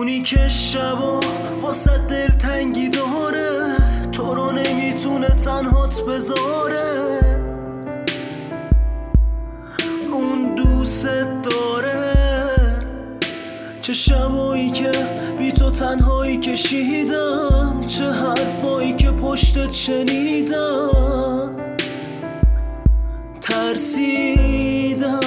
اونی که شبا واسه دل تنگی داره، تو رو نمیتونه تنهات بذاره. اون دوست داره، چه شبایی که بی تو تنهایی کشیدم، چه حرفایی که پشتت شنیدم. ترسیدم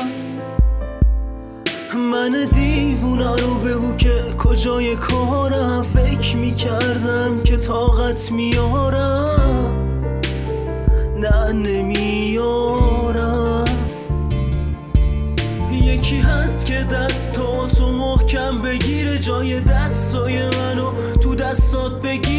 من دیوونه رو بگو که کجای کارم، فکر میکردم که طاقت میارم، نه نمیارم. یکی هست که دست تو محکم بگیره، جای دستای منو تو دستات بگیره.